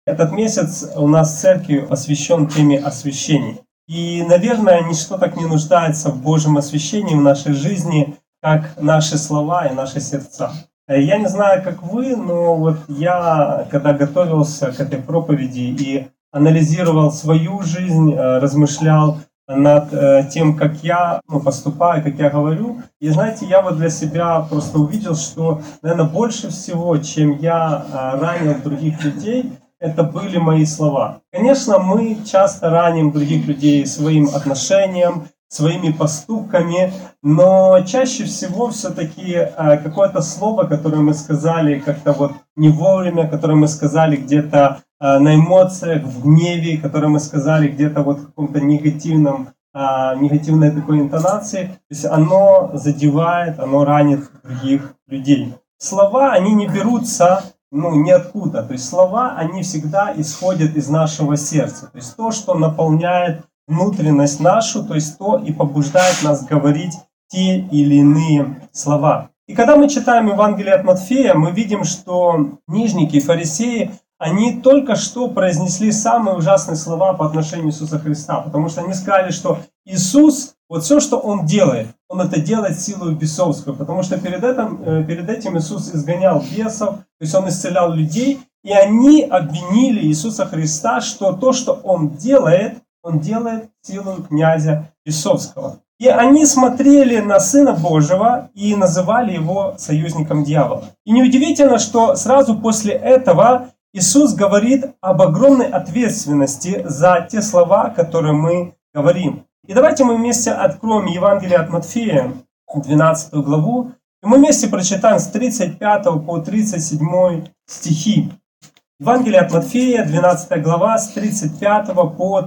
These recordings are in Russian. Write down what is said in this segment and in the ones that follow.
Этот месяц у нас в церкви посвящен теме освящения. И, наверное, ничто так не нуждается в Божьем освящении в нашей жизни, как наши слова и наши сердца. Я не знаю, как вы, но вот я, когда готовился к этой проповеди и анализировал свою жизнь, размышлял над тем, как я поступаю, как я говорю. И знаете, я вот для себя просто увидел, что, наверное, больше всего, чем я ранил других людей, это были мои слова. Конечно, мы часто раним других людей своим отношением, своими поступками, но чаще всего все-таки какое-то слово, которое мы сказали как-то вот не вовремя, которое мы сказали где-то на эмоциях, в гневе, которое мы сказали где-то вот в каком-то негативной такой интонации, то есть оно задевает, оно ранит других людей. Слова, они не берутся ниоткуда. То есть слова, они всегда исходят из нашего сердца. То есть то, что наполняет внутренность нашу, то есть то и побуждает нас говорить те или иные слова. И когда мы читаем Евангелие от Матфея, мы видим, что книжники и фарисеи, они только что произнесли самые ужасные слова по отношению к Иисусу Христа. Потому что они сказали, что Иисус, вот все, что Он это делает силой бесовскую. Потому что перед этим Иисус изгонял бесов, то есть Он исцелял людей. И они обвинили Иисуса Христа, что то, что Он делает силой князя бесовского. И они смотрели на Сына Божьего и называли Его союзником дьявола. И неудивительно, что сразу после этого Иисус говорит об огромной ответственности за те слова, которые мы говорим. И давайте мы вместе откроем Евангелие от Матфея, 12 главу, и мы вместе прочитаем с 35 по 37 стихи. Евангелие от Матфея, 12 глава, с 35 по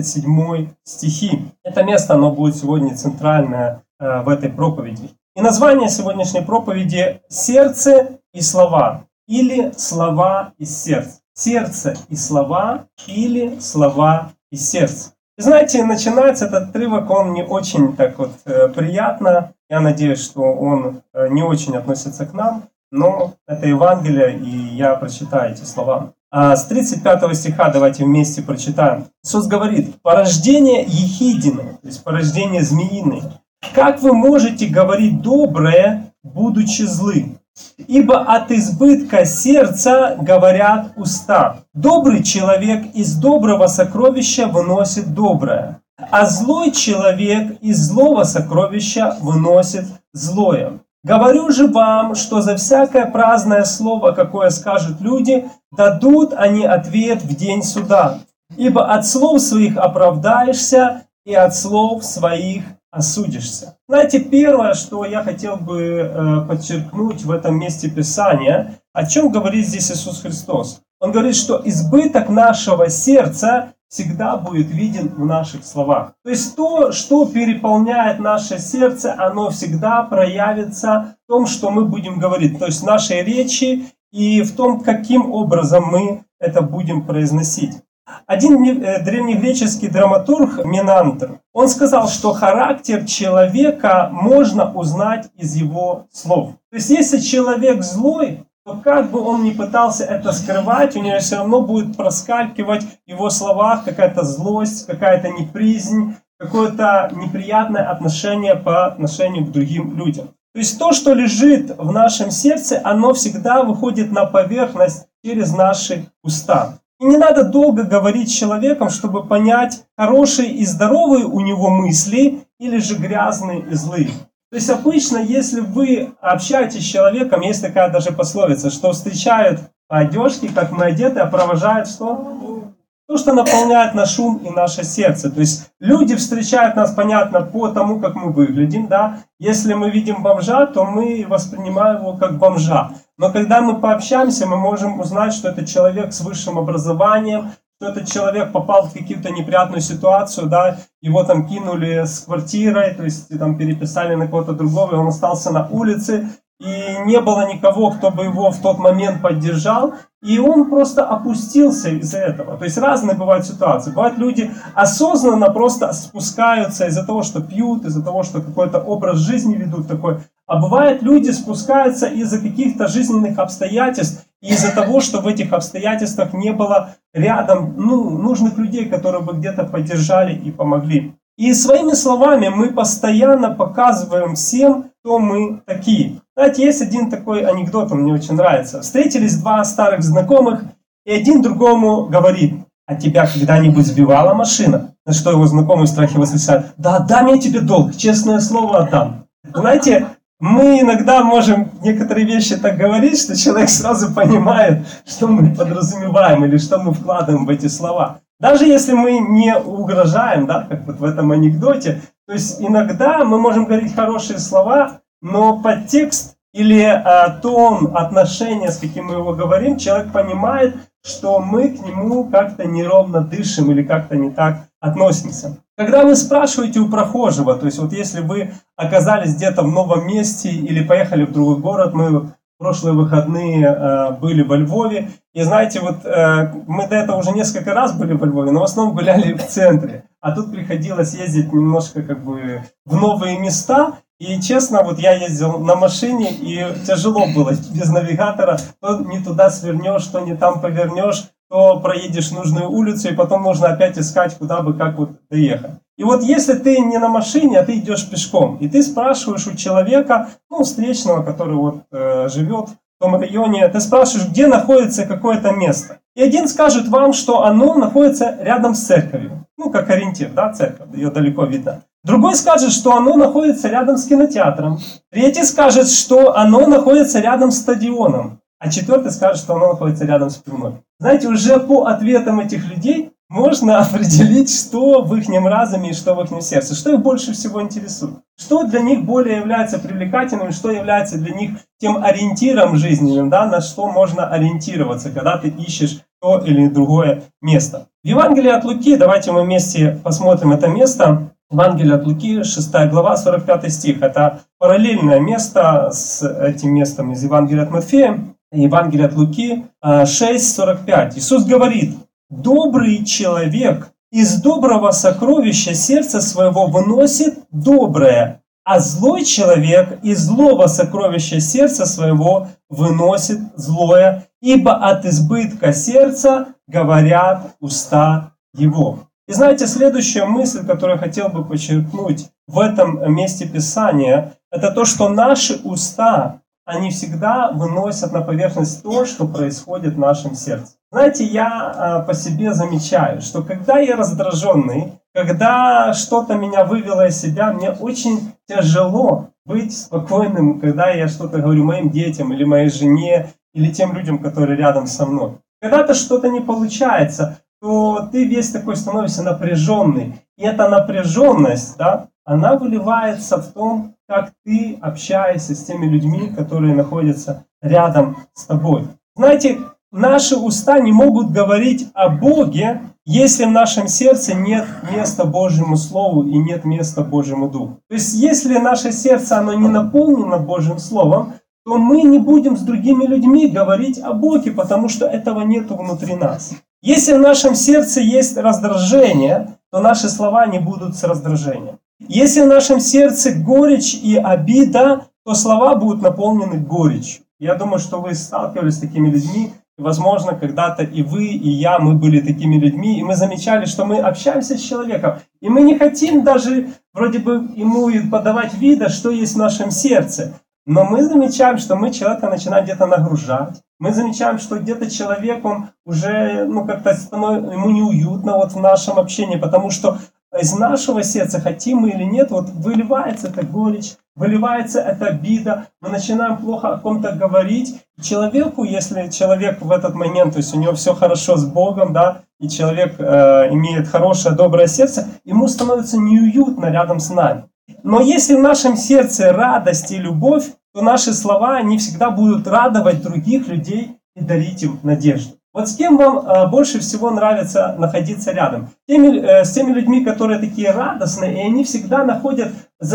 37 стихи. Это место, оно будет сегодня центральное в этой проповеди. И название сегодняшней проповеди «Сердце и слова» или «Слова из сердца». Сердце и слова или слова из сердца. И знаете, начинается этот отрывок, он не очень так вот приятно. Я надеюсь, что он не очень относится к нам. Но это Евангелие, и я прочитаю эти слова. С 35 стиха давайте вместе прочитаем. Иисус говорит: «Порождение ехидины», то есть порождение змеиное. «Как вы можете говорить доброе, будучи злы? Ибо от избытка сердца говорят уста. Добрый человек из доброго сокровища выносит доброе, а злой человек из злого сокровища выносит злое. Говорю же вам, что за всякое праздное слово, какое скажут люди, дадут они ответ в день суда. Ибо от слов своих оправдаешься, и от слов своих осудишься». Знаете, первое, что я хотел бы подчеркнуть в этом месте Писания, о чем говорит здесь Иисус Христос. Он говорит, что избыток нашего сердца всегда будет виден в наших словах. То есть то, что переполняет наше сердце, оно всегда проявится в том, что мы будем говорить. То есть в нашей речи и в том, каким образом мы это будем произносить. Один древнегреческий драматург Менандр, он сказал, что характер человека можно узнать из его слов. То есть если человек злой, то как бы он ни пытался это скрывать, у него все равно будет проскакивать в его словах какая-то злость, какая-то неприязнь, какое-то неприятное отношение по отношению к другим людям. То есть то, что лежит в нашем сердце, оно всегда выходит на поверхность через наши уста. И не надо долго говорить с человеком, чтобы понять, хорошие и здоровые у него мысли или же грязные и злые. То есть обычно, если вы общаетесь с человеком, есть такая даже пословица, что встречают по одежке, как мы одеты, а провожают что? То, что наполняет наш ум и наше сердце. То есть люди встречают нас, понятно, по тому, как мы выглядим. Да? Если мы видим бомжа, то мы воспринимаем его как бомжа. Но когда мы пообщаемся, мы можем узнать, что это человек с высшим образованием, что этот человек попал в какую-то неприятную ситуацию, да, его там кинули с квартирой, то есть там переписали на кого-то другого, и он остался на улице, и не было никого, кто бы его в тот момент поддержал, и он просто опустился из-за этого. То есть разные бывают ситуации. Бывают люди осознанно просто спускаются из-за того, что пьют, из-за того, что какой-то образ жизни ведут такой. А бывает, люди спускаются из-за каких-то жизненных обстоятельств, И из-за того, что в этих обстоятельствах не было рядом нужных людей, которые бы где-то поддержали и помогли. И своими словами мы постоянно показываем всем, кто мы такие. Знаете, есть один такой анекдот, он мне очень нравится. Встретились два старых знакомых, и один другому говорит: а тебя когда-нибудь сбивала машина? На что его знакомый в страхе восклицает: да отдам я тебе долг, честное слово отдам. Знаете, мы иногда можем некоторые вещи так говорить, что человек сразу понимает, что мы подразумеваем или что мы вкладываем в эти слова. Даже если мы не угрожаем, да, как вот в этом анекдоте, то есть иногда мы можем говорить хорошие слова, но подтекст или тон, отношение, с каким мы его говорим, человек понимает, что мы к нему как-то неровно дышим или как-то не так относимся. Когда вы спрашиваете у прохожего, то есть вот если вы оказались где-то в новом месте или поехали в другой город, мы в прошлые выходные были во Львове, и знаете, вот мы до этого уже несколько раз были во Львове, но в основном гуляли в центре, а тут приходилось ездить немножко как бы в новые места. И честно, вот я ездил на машине, и тяжело было без навигатора. То не туда свернешь, то не там повернешь, то проедешь нужную улицу, и потом нужно опять искать, куда бы, как вот доехать. И вот если ты не на машине, а ты идешь пешком, и ты спрашиваешь у человека, встречного, который вот живет в том районе, ты спрашиваешь, где находится какое-то место. И один скажет вам, что оно находится рядом с церковью. Как ориентир, да, церковь, ее далеко видно. Другой скажет, что оно находится рядом с кинотеатром. Третий скажет, что оно находится рядом с стадионом. А четвертый скажет, что оно находится рядом с пивной. Знаете, уже по ответам этих людей можно определить, что в их разуме и что в их сердце. Что их больше всего интересует. Что для них более является привлекательным, что является для них тем ориентиром жизненным, да, на что можно ориентироваться, когда ты ищешь то или другое место. В Евангелии от Луки, давайте мы вместе посмотрим это место. Евангелие от Луки, 6 глава, 45 стих. Это параллельное место с этим местом из Евангелия от Матфея. Евангелие от Луки 6:45. Иисус говорит: «Добрый человек из доброго сокровища сердца своего выносит доброе, а злой человек из злого сокровища сердца своего выносит злое, ибо от избытка сердца говорят уста его». И знаете, следующая мысль, которую я хотел бы подчеркнуть в этом месте Писания, это то, что наши уста, они всегда выносят на поверхность то, что происходит в нашем сердце. Знаете, я по себе замечаю, что когда я раздраженный, когда что-то меня вывело из себя, мне очень тяжело быть спокойным, когда я что-то говорю моим детям или моей жене, или тем людям, которые рядом со мной. Когда-то что-то не получается, то ты весь такой становишься напряженный. И эта напряженность, да, она выливается в том, как ты общаешься с теми людьми, которые находятся рядом с тобой. Знаете, наши уста не могут говорить о Боге, если в нашем сердце нет места Божьему Слову и нет места Божьему Духу. То есть, если наше сердце оно не наполнено Божьим Словом, то мы не будем с другими людьми говорить о Боге, потому что этого нету внутри нас. Если в нашем сердце есть раздражение, то наши слова не будут с раздражением. Если в нашем сердце горечь и обида, то слова будут наполнены горечью. Я думаю, что вы сталкивались с такими людьми. И, возможно, когда-то и вы, и я, мы были такими людьми, и мы замечали, что мы общаемся с человеком, и мы не хотим даже вроде бы ему подавать вида, что есть в нашем сердце. Но мы замечаем, что мы человека начинаем где-то нагружать. Мы замечаем, что где-то человек, он уже как-то ему неуютно вот в нашем общении, потому что из нашего сердца, хотим мы или нет, вот выливается эта горечь, выливается эта обида, мы начинаем плохо о ком-то говорить. Человеку, если человек в этот момент, то есть у него все хорошо с Богом, да, и человек имеет хорошее, доброе сердце, ему становится неуютно рядом с нами. Но если в нашем сердце радость и любовь, то наши слова не всегда будут радовать других людей и дарить им надежду. Вот с кем вам больше всего нравится находиться рядом? С теми людьми, которые такие радостные, и они всегда находят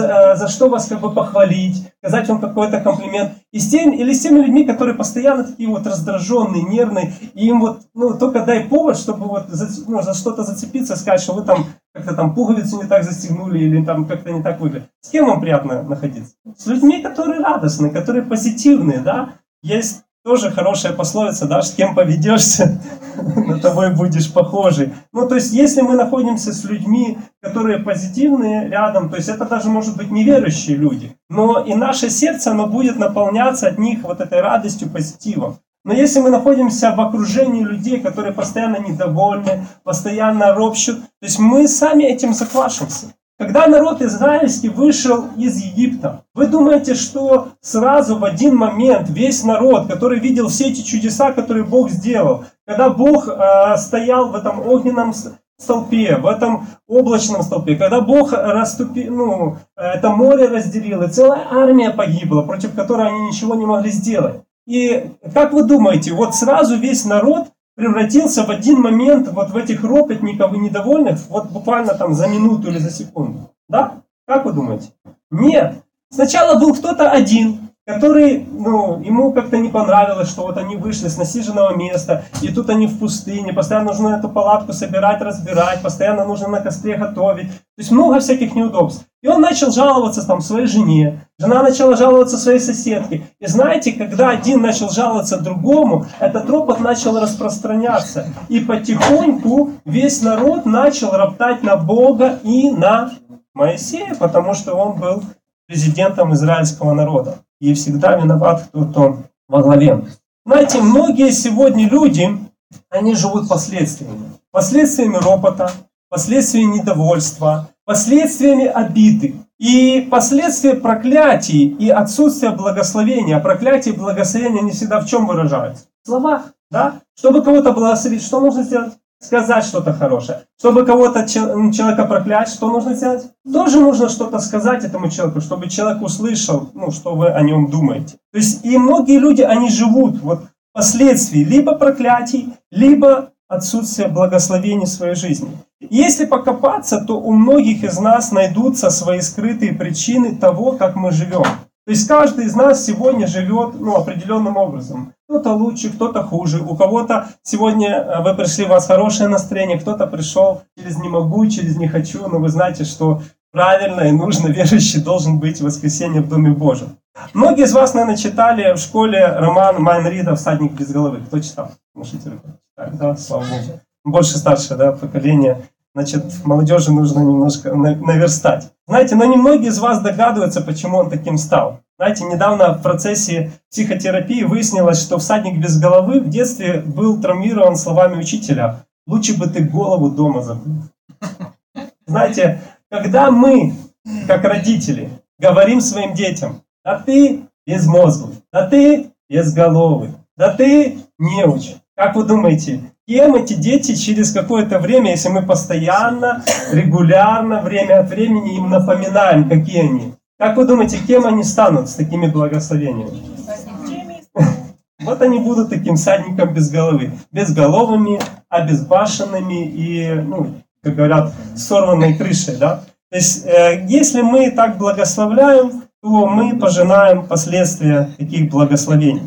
за что вас как бы похвалить, сказать вам какой-то комплимент. Или с теми людьми, которые постоянно такие вот раздраженные, нервные, и им вот только дай повод, чтобы вот за что-то зацепиться, сказать, что вы там как-то там пуговицу не так застегнули или там как-то не так выглядит. С кем вам приятно находиться? С людьми, которые радостные, которые позитивные, да? Есть Тоже хорошая пословица, да, с кем поведешься, на того и будешь похожий. Ну, то есть, если мы находимся с людьми, которые позитивные рядом, то есть это даже может быть неверующие люди, но и наше сердце, оно будет наполняться от них вот этой радостью, позитивом. Но если мы находимся в окружении людей, которые постоянно недовольны, постоянно ропщут, то есть мы сами этим заквашимся. Когда народ израильский вышел из Египта, вы думаете, что сразу в один момент весь народ, который видел все эти чудеса, которые Бог сделал, когда Бог стоял в этом огненном столпе, в этом облачном столпе, когда Бог это море разделил, и целая армия погибла, против которой они ничего не могли сделать. И как вы думаете, вот сразу весь народ превратился в один момент вот в этих ропотников и недовольных, вот буквально там за минуту или за секунду? Да? Как вы думаете? Нет. Сначала был кто-то один, который, ему как-то не понравилось, что вот они вышли с насиженного места, и тут они в пустыне, постоянно нужно эту палатку собирать, разбирать, постоянно нужно на костре готовить. То есть много всяких неудобств. И он начал жаловаться там своей жене, жена начала жаловаться своей соседке. И знаете, когда один начал жаловаться другому, этот ропот начал распространяться. И потихоньку весь народ начал роптать на Бога и на Моисея, потому что он был президентом израильского народа. И всегда виноват кто-то во главе. Знаете, многие сегодня люди, они живут последствиями. Последствиями ропота, последствиями недовольства, последствиями обиды. И последствия проклятий и отсутствия благословения. А проклятие и благословение не всегда в чем выражаются? В словах. Да? Чтобы кого-то благословить, что нужно сделать? Сказать что-то хорошее. Чтобы кого-то человека проклять, что нужно сделать? Тоже нужно что-то сказать этому человеку, чтобы человек услышал, что вы о нем думаете. То есть и многие люди, они живут вот последствий либо проклятий, либо отсутствия благословений в своей жизни. И если покопаться, то у многих из нас найдутся свои скрытые причины того, как мы живем. То есть каждый из нас сегодня живет определенным образом. Кто-то лучше, кто-то хуже. У кого-то сегодня вы пришли, у вас хорошее настроение, кто-то пришел через «не могу», через «не хочу». Но вы знаете, что правильно и нужно, верующий должен быть в воскресенье в Доме Божьем. Многие из вас, наверное, читали в школе роман Майн Рида «Всадник без головы». Кто читал? Машите руку. Да, слава Богу. Больше старшее поколение. Значит, молодежи нужно немножко наверстать. Знаете, но немногие из вас догадываются, почему он таким стал. Знаете, недавно в процессе психотерапии выяснилось, что всадник без головы в детстве был травмирован словами учителя: «Лучше бы ты голову дома забыл». Знаете, когда мы, как родители, говорим своим детям: «Да ты безмозглый, да ты безголовый, да ты неуч», как вы думаете, кем эти дети через какое-то время, если мы постоянно, регулярно, время от времени им напоминаем, какие они? Как вы думаете, кем они станут с такими благословениями? Вот они будут таким всадником без головы. Безголовыми, обезбашенными и, как говорят, сорванной крышей. Да? То есть, если мы так благословляем, то мы пожинаем последствия таких благословений.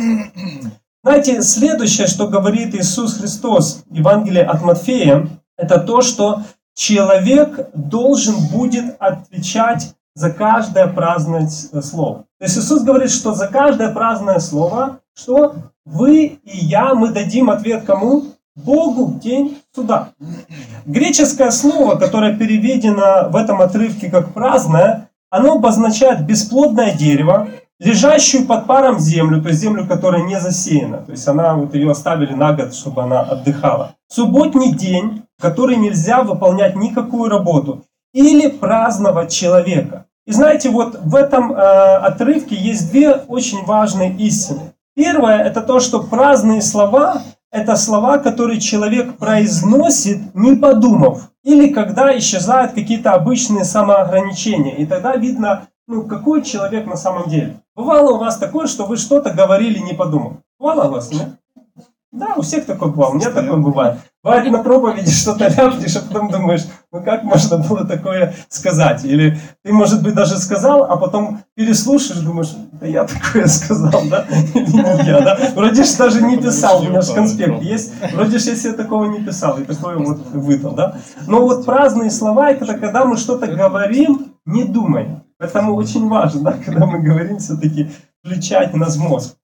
Знаете, следующее, что говорит Иисус Христос в Евангелии от Матфея, это то, что человек должен будет отвечать за каждое праздное слово. То есть Иисус говорит, что за каждое праздное слово, что вы и я, мы дадим ответ кому? Богу в день суда. Греческое слово, которое переведено в этом отрывке как праздное, оно обозначает бесплодное дерево, лежащую под паром землю, то есть землю, которая не засеяна. То есть ее оставили на год, чтобы она отдыхала. Субботний день, в который нельзя выполнять никакую работу. Или праздновать человека. И знаете, вот в этом отрывке есть две очень важные истины. Первое, это то, что праздные слова – это слова, которые человек произносит, не подумав. Или когда исчезают какие-то обычные самоограничения. И тогда видно, какой человек на самом деле. Бывало у вас такое, что вы что-то говорили, не подумав? Бывало у вас, нет? Да, у всех такое бывало, у меня такое бывает. Бывает, на проповеди что-то ляпнешь, а потом думаешь, как можно было такое сказать? Или ты, может быть, даже сказал, а потом переслушаешь, думаешь, да я такое сказал, да? Или не я, да? Вроде же даже не писал, у меня же конспект есть. Вроде же я такого не писал, и такое вот выдал, да? Но вот праздные слова, это когда мы что-то говорим, не думая. Поэтому очень важно, да, когда мы говорим, все-таки включать наш мозг.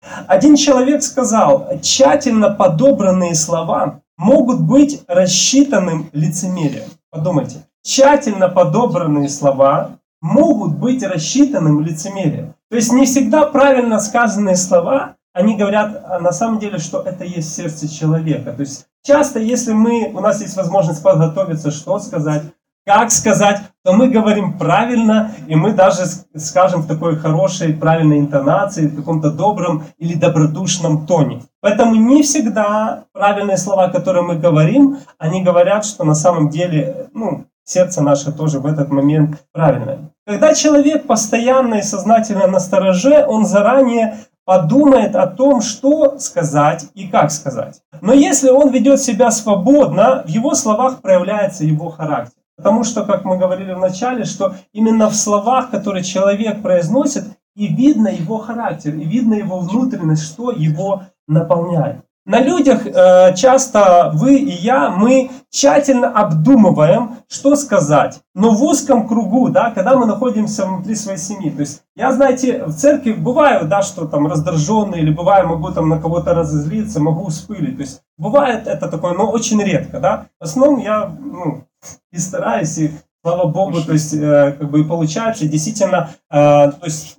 Один человек сказал, тщательно подобранные слова могут быть рассчитанным лицемерием. Подумайте, тщательно подобранные слова могут быть рассчитанным лицемерием. То есть не всегда правильно сказанные слова, они говорят на самом деле, что это есть в сердце человека. То есть часто, если у нас есть возможность подготовиться, что сказать, как сказать, то мы говорим правильно, и мы даже скажем в такой хорошей, правильной интонации, в каком-то добром или добродушном тоне. Поэтому не всегда правильные слова, которые мы говорим, они говорят, что на самом деле, сердце наше тоже в этот момент правильное. Когда человек постоянно и сознательно настороже, он заранее подумает о том, что сказать и как сказать. Но если он ведет себя свободно, в его словах проявляется его характер. Потому что, как мы говорили в начале, что именно в словах, которые человек произносит, и видно его характер, и видно его внутренность, что его наполняет. На людях часто вы и я, мы тщательно обдумываем, что сказать. Но в узком кругу, да, когда мы находимся внутри своей семьи. То есть я, знаете, в церкви бываю, да, что там раздраженный, или бываю, могу там на кого-то разозлиться, могу вспылить. То есть бывает это такое, но очень редко, да. В основном я, и стараюсь, и слава Богу, то есть, как бы и получается, и действительно, то есть,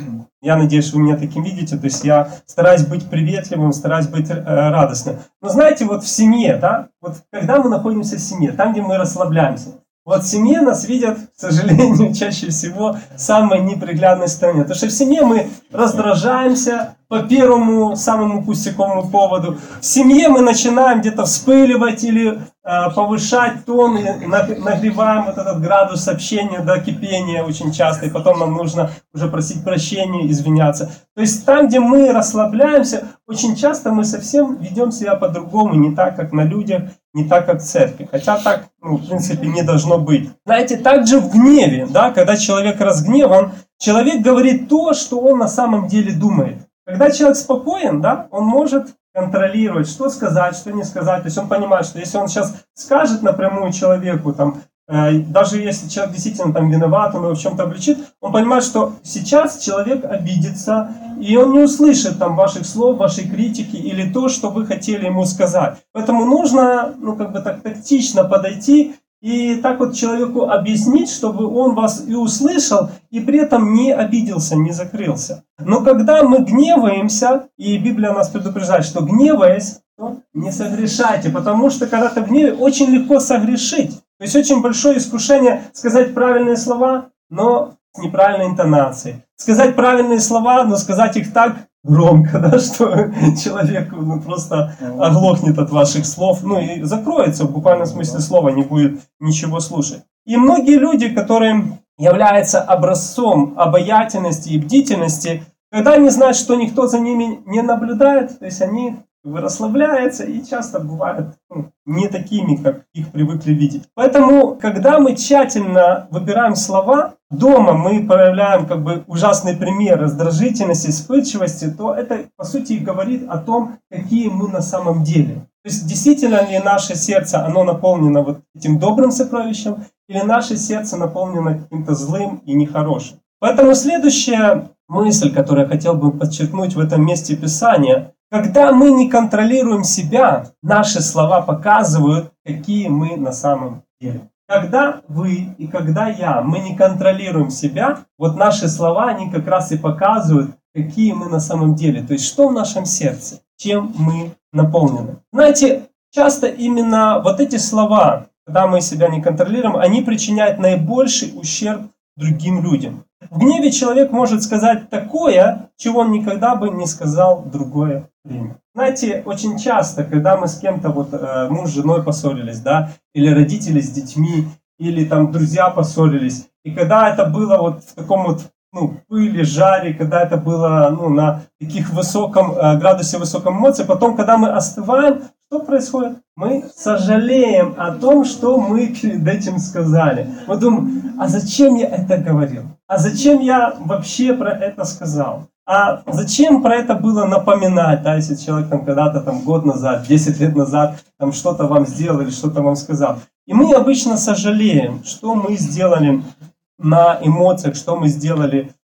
я надеюсь, что вы меня таким видите, то есть я стараюсь быть приветливым, стараюсь быть радостным. Но знаете, вот в семье, да, вот когда мы находимся в семье, там, где мы расслабляемся, вот в семье нас видят, к сожалению, чаще всего в самой неприглядной стороне. Потому что в семье мы раздражаемся по первому, самому пустяковому поводу. В семье мы начинаем где-то вспыливать или повышать тон, и нагреваем вот этот градус общения до кипения очень часто. И потом нам нужно уже просить прощения, извиняться. То есть там, где мы расслабляемся, очень часто мы совсем ведем себя по-другому, не так, как на людях, не так, как в церкви. Хотя так, в принципе, не должно быть. Знаете, также в гневе, да, когда человек разгневан, человек говорит то, что он на самом деле думает. Когда человек спокоен, да, он может контролировать, что сказать, что не сказать. То есть он понимает, что если он сейчас скажет напрямую человеку, там, даже если человек действительно там виноват, он его в чем-то обличит, он понимает, что сейчас человек обидится, и он не услышит там ваших слов, вашей критики или то, что вы хотели ему сказать. Поэтому нужно, так тактично подойти и так вот человеку объяснить, чтобы он вас и услышал, и при этом не обиделся, не закрылся. Но когда мы гневаемся, и Библия нас предупреждает, что гневаясь, то не согрешайте, потому что когда ты в гневе, очень легко согрешить. То есть очень большое искушение сказать правильные слова, но с неправильной интонацией. Сказать правильные слова, но сказать их так громко, да, что человек просто оглохнет от ваших слов, и закроется в буквальном смысле слова, не будет ничего слушать. И многие люди, которые являются образцом обаятельности и бдительности, когда они знают, что никто за ними не наблюдает, то есть они расслабляются и часто бывают не такими, как их привыкли видеть. Поэтому, когда мы тщательно выбираем слова, дома мы проявляем ужасный пример раздражительности, вспыльчивости, то это, по сути, говорит о том, какие мы на самом деле. То есть, действительно ли наше сердце, оно наполнено вот этим добрым сокровищем, или наше сердце наполнено каким-то злым и нехорошим. Поэтому следующая мысль, которую я хотел бы подчеркнуть в этом месте Писания, когда мы не контролируем себя, наши слова показывают, какие мы на самом деле. Когда вы и когда я, мы не контролируем себя, вот наши слова, они как раз и показывают, какие мы на самом деле. То есть, что в нашем сердце, чем мы наполнены. Знаете, часто именно вот эти слова, когда мы себя не контролируем, они причиняют наибольший ущерб другим людям. В гневе человек может сказать такое, чего он никогда бы не сказал в другое время. Знаете, очень часто, когда мы с кем-то, муж с женой поссорились, да, или родители с детьми, или там друзья поссорились, и когда это было в таком пыли, жаре, когда это было на таких градусе высоком эмоций, потом, когда мы остываем, что происходит? Мы сожалеем о том, что мы перед этим сказали. Мы думаем, а зачем я это говорил? А зачем я вообще про это сказал? А зачем про это было напоминать, да, если человек когда-то год назад, 10 лет назад что-то вам сделал или что-то вам сказал. И мы обычно сожалеем, что мы сделали на эмоциях, что мы сделали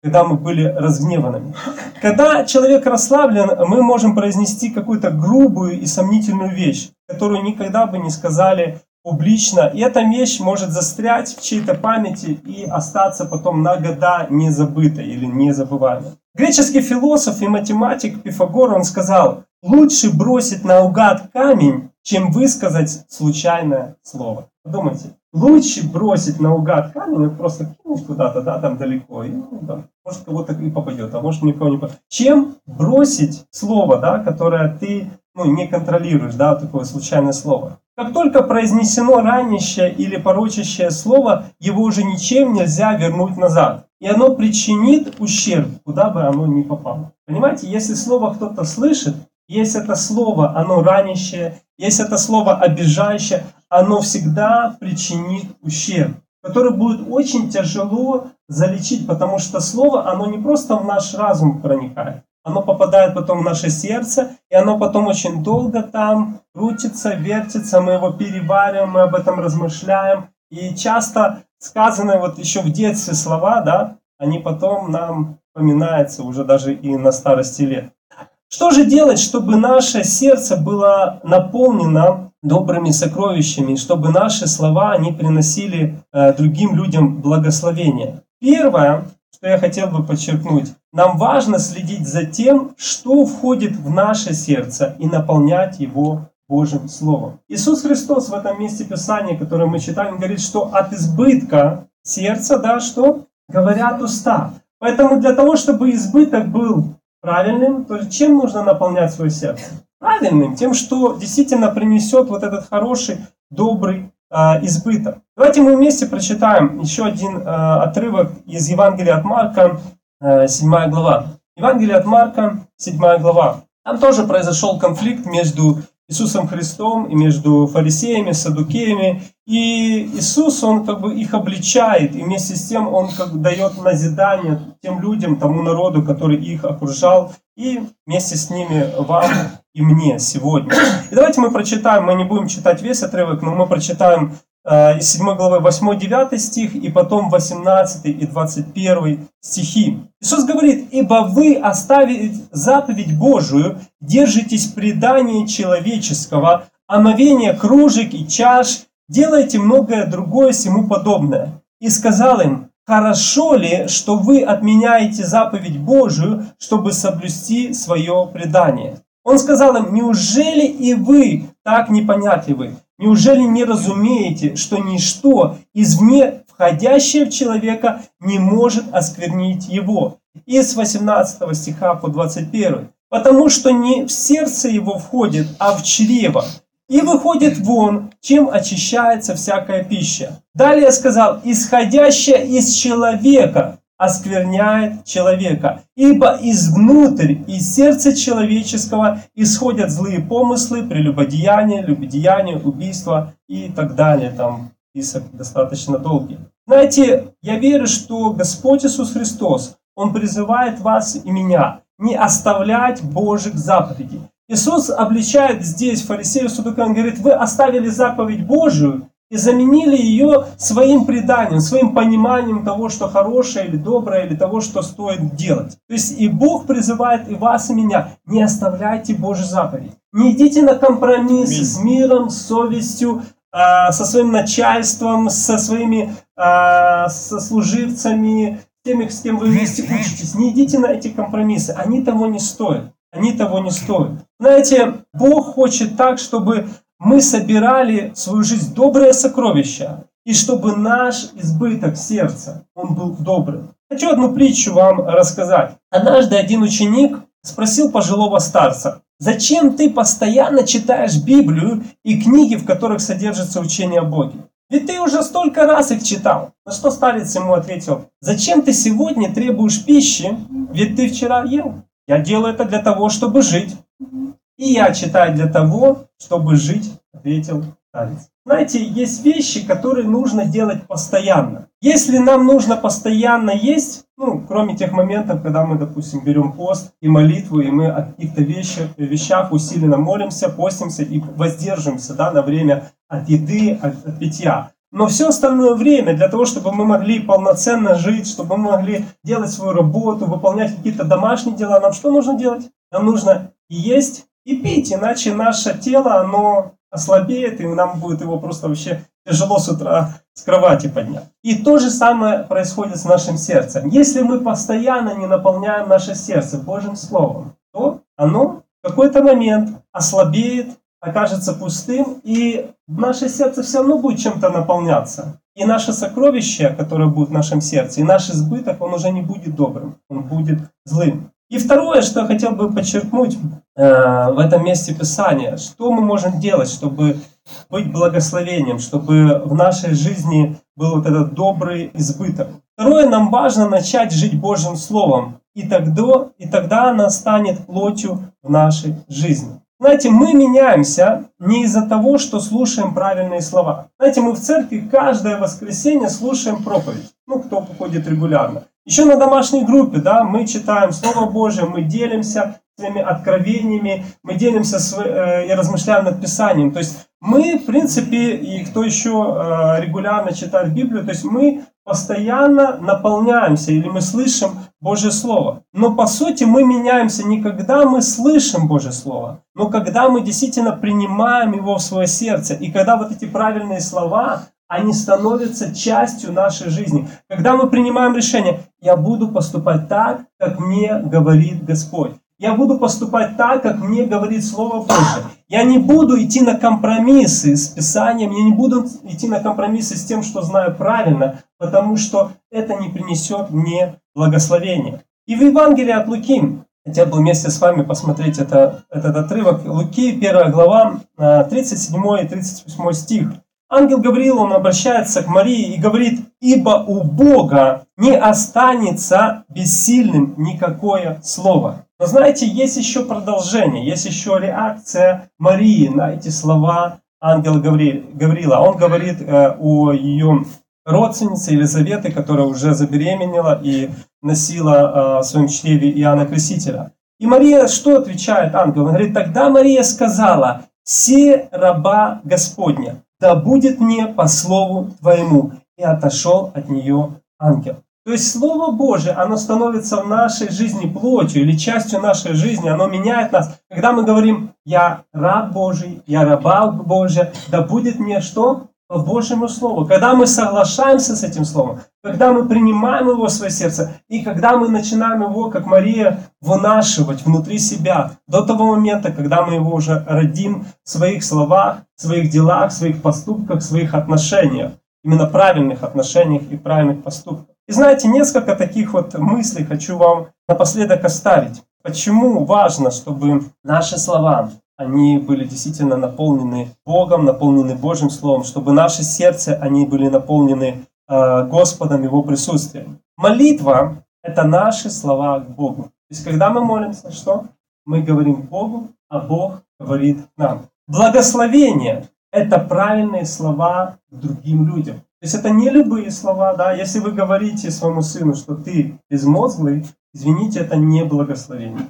когда мы были разгневанными. Когда человек расслаблен, мы можем произнести какую-то грубую и сомнительную вещь, которую никогда бы не сказали публично. И эта вещь может застрять в чьей-то памяти и остаться потом на года незабытой или незабываемой. Греческий философ и математик Пифагор, он сказал: лучше бросить наугад камень, чем высказать случайное слово. Подумайте, лучше бросить наугад камень, просто кинуть куда-то, да, там далеко, и, там, может кого-то и попадет, а может никого не попадет, чем бросить слово, да, которое ты не контролируешь, да, такое случайное слово. Как только произнесено ранящее или порочащее слово, его уже ничем нельзя вернуть назад. И оно причинит ущерб, куда бы оно ни попало. Понимаете, если слово кто-то слышит, если это слово, оно ранящее, если это слово обижающее, оно всегда причинит ущерб, который будет очень тяжело залечить, потому что слово, оно не просто в наш разум проникает, оно попадает потом в наше сердце, и оно потом очень долго там крутится, вертится, мы его перевариваем, мы об этом размышляем. И часто сказанные вот еще в детстве слова, да, они потом нам вспоминаются уже даже и на старости лет. Что же делать, чтобы наше сердце было наполнено добрыми сокровищами, чтобы наши слова, они приносили другим людям благословение? Первое, что я хотел бы подчеркнуть, нам важно следить за тем, что входит в наше сердце, и наполнять его Божьим Словом. Иисус Христос в этом месте Писания, которое мы читаем, говорит, что от избытка сердца, да, что? Говорят уста. Поэтому для того, чтобы избыток был правильным, то чем нужно наполнять свое сердце? Правильным, тем, что действительно принесет вот этот хороший, добрый избыток. Давайте мы вместе прочитаем еще один отрывок из Евангелия от Марка, 7 глава. Евангелие от Марка, 7 глава. Там тоже произошел конфликт между Иисусом Христом и между фарисеями, саддукеями. И Иисус, Он как бы их обличает, и вместе с тем Он как бы дает назидание тем людям, тому народу, который их окружал, и вместе с ними вам и мне сегодня. И давайте мы прочитаем, мы не будем читать весь отрывок, но мы прочитаем из 7 главы 8-9 стих, и потом 18 и 21 стихи. Иисус говорит: «Ибо вы, оставив заповедь Божию, держитесь предания человеческого, омовения кружек и чаш, делаете многое другое сему подобное». И сказал им: «Хорошо ли, что вы отменяете заповедь Божию, чтобы соблюсти свое предание?» Он сказал им: «Неужели и вы так непонятливы? Неужели не разумеете, что ничто извне входящее в человека не может осквернить его?» И с 18 стиха по 21. «Потому что не в сердце его входит, а в чрево, и выходит вон, чем очищается всякая пища». Далее сказал: «Исходящее из человека оскверняет человека, ибо изнутрь, из сердца человеческого исходят злые помыслы, прелюбодеяние, любодеяние, убийство» и так далее. Там список достаточно долгий. Знаете, я верю, что Господь Иисус Христос, Он призывает вас и меня не оставлять Божьих заповедей. Иисус обличает здесь фарисеев, саддукеев, Он говорит: вы оставили заповедь Божию и заменили ее своим преданием, своим пониманием того, что хорошее или доброе, или того, что стоит делать. То есть и Бог призывает и вас, и меня: не оставляйте Божьи заповеди. Не идите на компромисс с миром, с совестью, со своим начальством, со своими сослуживцами, теми, с кем вы вместе учитесь. Не идите на эти компромиссы, они того не стоят. Они того не стоят. Знаете, Бог хочет так, чтобы мы собирали в свою жизнь добрые сокровища, и чтобы наш избыток сердца, он был добрым. Хочу одну притчу вам рассказать. Однажды один ученик спросил пожилого старца: «Зачем ты постоянно читаешь Библию и книги, в которых содержится учение о Боге? Ведь ты уже столько раз их читал». На что старец ему ответил: «Зачем ты сегодня требуешь пищи, ведь ты вчера ел? Я делаю это для того, чтобы жить». «И я читаю для того, чтобы жить», — ответил старец. Знаете, есть вещи, которые нужно делать постоянно. Если нам нужно постоянно есть, кроме тех моментов, когда мы, допустим, берем пост и молитву, и мы о каких-то вещах усиленно молимся, постимся и воздерживаемся, да, на время от еды, от питья. Но все остальное время для того, чтобы мы могли полноценно жить, чтобы мы могли делать свою работу, выполнять какие-то домашние дела, нам что нужно делать? Нам нужно и есть, и пить, иначе наше тело, оно ослабеет, и нам будет его просто вообще тяжело с утра с кровати поднять. И то же самое происходит с нашим сердцем. Если мы постоянно не наполняем наше сердце Божьим Словом, то оно в какой-то момент ослабеет, окажется пустым, и наше сердце все равно будет чем-то наполняться. И наше сокровище, которое будет в нашем сердце, и наш избыток, он уже не будет добрым, он будет злым. И второе, что я хотел бы подчеркнуть в этом месте Писания, что мы можем делать, чтобы быть благословением, чтобы в нашей жизни был вот этот добрый избыток. Второе, нам важно начать жить Божьим Словом, и тогда она станет плотью в нашей жизни. Знаете, мы меняемся не из-за того, что слушаем правильные слова. Знаете, мы в церкви каждое воскресенье слушаем проповедь. Кто ходит регулярно. Еще на домашней группе, мы читаем Слово Божие, мы делимся своими откровениями, мы делимся и размышляем над Писанием. То есть мы, в принципе, и кто еще регулярно читает Библию, то есть мы постоянно наполняемся или мы слышим Божье Слово. Но по сути мы меняемся не когда мы слышим Божье Слово, но когда мы действительно принимаем его в свое сердце. И когда вот эти правильные слова, они становятся частью нашей жизни. Когда мы принимаем решение, я буду поступать так, как мне говорит Господь. Я буду поступать так, как мне говорит Слово Божие. Я не буду идти на компромиссы с Писанием, я не буду идти на компромиссы с тем, что знаю правильно, потому что это не принесет мне благословения. И в Евангелии от Луки, хотел бы вместе с вами посмотреть этот отрывок, Луки, 1 глава, 37 и 38 стих. Ангел Гавриил, он обращается к Марии и говорит: «Ибо у Бога не останется бессильным никакое слово». Но знаете, есть еще продолжение, есть еще реакция Марии на эти слова ангела Гавриила. Он говорит о ее родственнице Елизаветы, которая уже забеременела и носила в своем чреве Иоанна Крестителя. И Мария что отвечает ангелу? Она говорит: «Тогда Мария сказала: се раба Господня, да будет мне по слову твоему». И отошел от нее ангел. То есть Слово Божие, оно становится в нашей жизни плотью или частью нашей жизни, оно меняет нас. Когда мы говорим: «Я раб Божий, я раба Божия, да будет мне что? По Божьему Слову». Когда мы соглашаемся с этим Словом, когда мы принимаем его в свое сердце, и когда мы начинаем его, как Мария, вынашивать внутри себя, до того момента, когда мы его уже родим в своих словах, в своих делах, в своих поступках, в своих отношениях, именно правильных отношениях и правильных поступках. И знаете, несколько таких вот мыслей хочу вам напоследок оставить. Почему важно, чтобы наши слова, они были действительно наполнены Богом, наполнены Божьим Словом, чтобы наши сердца, они были наполнены Господом, Его присутствием. Молитва – это наши слова к Богу. То есть, когда мы молимся, что? Мы говорим Богу, а Бог говорит нам. Благословение – это правильные слова к другим людям. То есть это не любые слова, Если вы говорите своему сыну, что ты безмозглый, извините, это не благословение.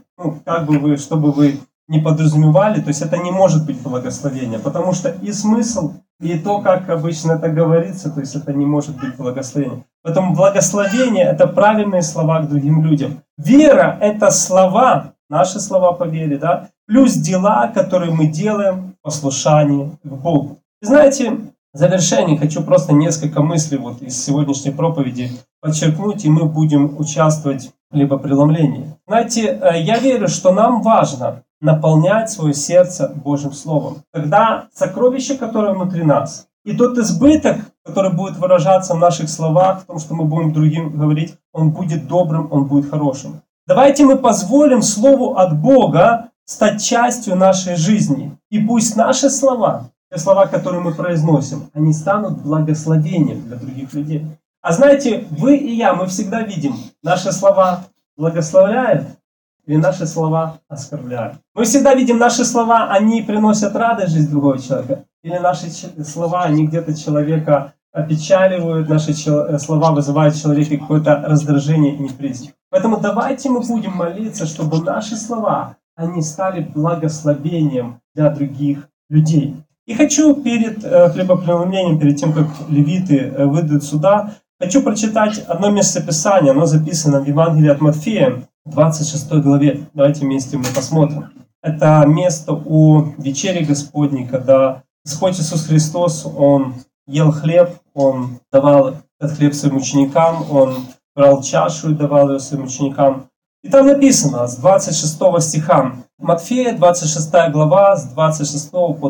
Что бы вы ни подразумевали, то есть это не может быть благословение, потому что и смысл, и то, как обычно это говорится, то есть это не может быть благословение. Поэтому благословение – это правильные слова к другим людям. Вера – это слова, наши слова по вере, плюс дела, которые мы делаем в послушании к Богу. И знаете, в завершении хочу просто несколько мыслей из сегодняшней проповеди подчеркнуть, и мы будем участвовать в преломлении. Знаете, я верю, что нам важно наполнять свое сердце Божьим Словом. Тогда сокровище, которое внутри нас, и тот избыток, который будет выражаться в наших словах, в том, что мы будем другим говорить, он будет добрым, он будет хорошим. Давайте мы позволим Слову от Бога стать частью нашей жизни. И пусть наши слова, те слова, которые мы произносим, они станут благословением для других людей. А знаете, вы и я, мы всегда видим, наши слова благословляют или наши слова оскорбляют. Мы всегда видим, наши слова, они приносят радость в жизнь другого человека, или наши слова, они где-то человека опечаливают, наши слова вызывают в человеке какое-то раздражение и неприязнь. Поэтому давайте мы будем молиться, чтобы наши слова, они стали благословением для других людей. И хочу перед хлебопреломлением, перед тем, как левиты выйдут сюда, хочу прочитать одно местописание. Оно записано в Евангелии от Матфея, 26 главе. Давайте вместе мы посмотрим. Это место у вечери Господней, когда Господь Иисус Христос, Он ел хлеб, Он давал этот хлеб своим ученикам, Он брал чашу и давал ее своим ученикам. И там написано с 26 стиха, Матфея, 26 глава, с 26 по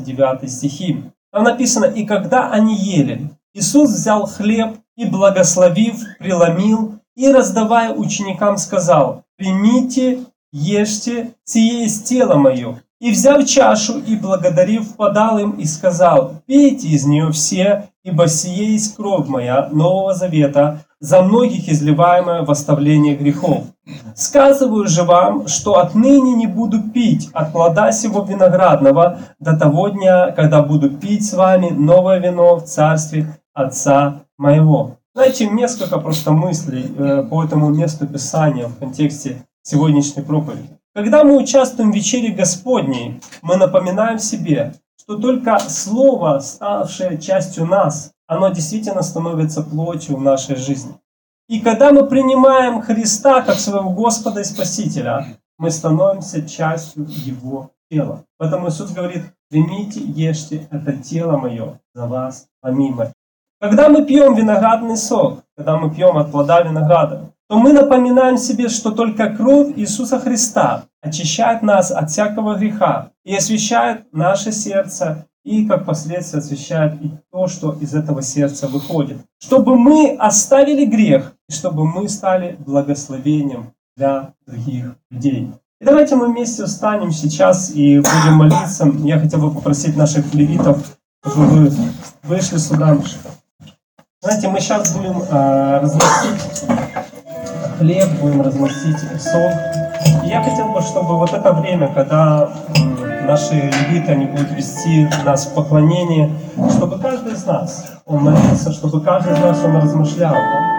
29 стихи. Там написано: «И когда они ели, Иисус взял хлеб и, благословив, преломил, и, раздавая ученикам, сказал: примите, ешьте, сие есть тело мое. И, взяв чашу и благодарив, подал им и сказал: пейте из нее все, ибо сие есть кровь моя Нового Завета, за многих изливаемая в оставление грехов. Сказываю же вам, что отныне не буду пить от плода сего виноградного до того дня, когда буду пить с вами новое вино в царстве Отца моего». Знаете, несколько просто мыслей по этому месту Писания в контексте сегодняшней проповеди. Когда мы участвуем в вечере Господней, мы напоминаем себе, что только Слово, ставшее частью нас, оно действительно становится плотью в нашей жизни. И когда мы принимаем Христа как своего Господа и Спасителя, мы становимся частью Его тела. Поэтому Иисус говорит: примите, ешьте, это тело мое за вас помимо. Когда мы пьем виноградный сок, когда мы пьем от плода винограда, то мы напоминаем себе, что только кровь Иисуса Христа очищает нас от всякого греха и освящает наше сердце, и как последствие освящает и то, что из этого сердца выходит. Чтобы мы оставили грех, и чтобы мы стали благословением для других людей. И давайте мы вместе встанем сейчас и будем молиться. Я хотел бы попросить наших левитов, чтобы вы вышли сюда. Знаете, мы сейчас будем разносить хлеб, будем разносить сок. И я хотел бы, чтобы вот это время, когда наши левиты, они будут вести нас в поклонение, чтобы каждый из нас, он молился, чтобы каждый из нас, он размышлял,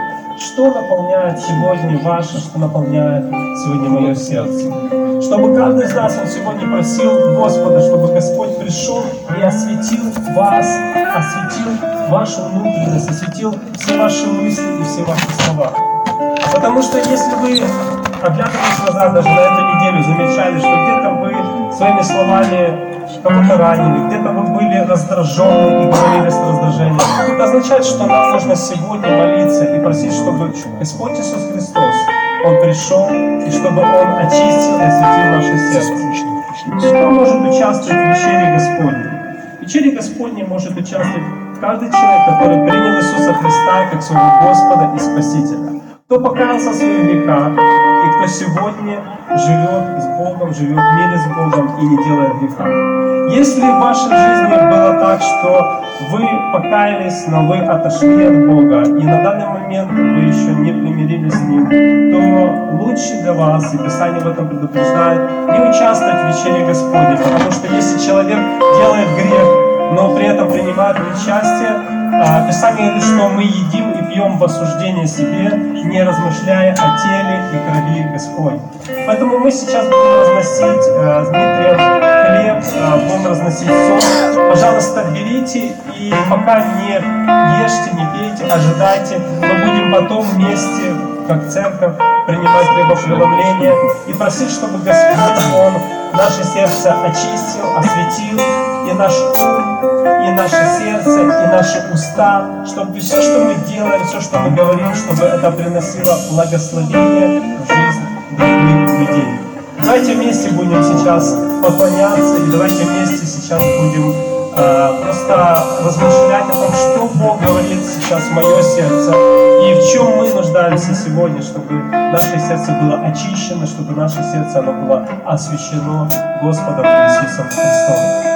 что наполняет сегодня ваше, что наполняет сегодня мое сердце. Чтобы каждый из нас, он сегодня просил Господа, чтобы Господь пришел и осветил вас, осветил вашу внутренность, осветил все ваши мысли и все ваши слова. Потому что если вы, оглядываясь назад, даже на эту неделю, замечали, что где-то вы своими словами кого-то ранили, где-то вы были раздражены и говорили с раздражением, это означает, что нам нужно сегодня молиться и просить, чтобы Господь Иисус Христос, Он пришел, и чтобы Он очистил и осветил наше сердце. Кто может участвовать в вечере Господней? В вечере Господней может участвовать каждый человек, который принял Иисуса Христа как своего Господа и Спасителя. Кто покаялся в своих грехах, и кто сегодня живет с Богом, живет в мире с Богом и не делает греха. Если в вашей жизни было так, что вы покаялись, но вы отошли от Бога, и на данный момент вы еще не примирились с Ним, то лучше для вас, и Писание в этом предупреждает, не участвовать в вечере Господней, потому что если человек делает грех, но при этом принимает участие, Писание говорит, что мы едим и пьем в осуждение себе, не размышляя о теле и крови Господней. Поэтому мы сейчас будем разносить с Дмитрием хлеб, будем разносить сок. Пожалуйста, берите и пока не ешьте, не пейте, ожидайте. Мы будем потом вместе, как церковь, принимать хлебопреломление и просить, чтобы Господь, Он наше сердце очистил, осветил, и наш ум, и наше сердце, и наши уста, чтобы все, что мы делаем, все, что мы говорим, чтобы это приносило благословение в жизнь других людей. Давайте вместе будем сейчас поклоняться, и давайте вместе сейчас будем просто размышлять о том, что Бог говорит сейчас в мое сердце, и в чем мы нуждаемся сегодня, чтобы наше сердце было очищено, чтобы наше сердце оно было освящено Господом Иисусом Христом.